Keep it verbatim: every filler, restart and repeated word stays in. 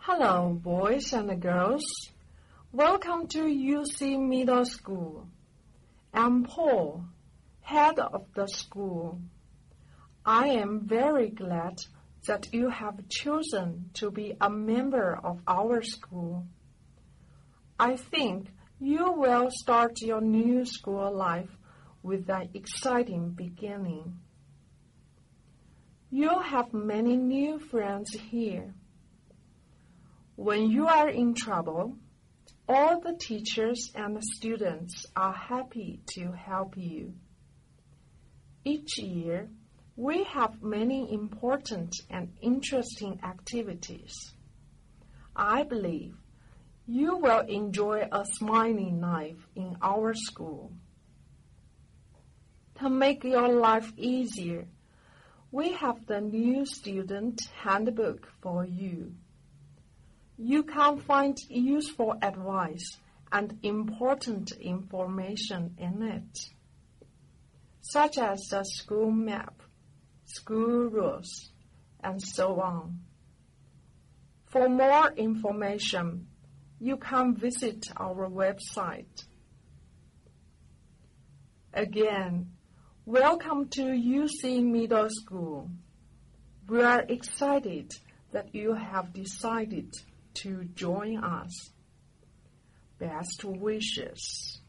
Hello, boys and girls. Welcome to U C Middle School. I'm Paul, head of the school. I am very glad that you have chosen to be a member of our school. I think you will start your new school life with an exciting beginning. You'll have many new friends here. When you are in trouble, all the teachers and the students are happy to help you. Each year, we have many important and interesting activities. I believe you will enjoy a smiling life in our school. To make your life easier, we have the new student handbook for you. You can find useful advice and important information in it, such as the school map, school rules, and so on. For more information, you can visit our website. Again, welcome to U C Middle School. We are excited that you have decided to join us. Best wishes.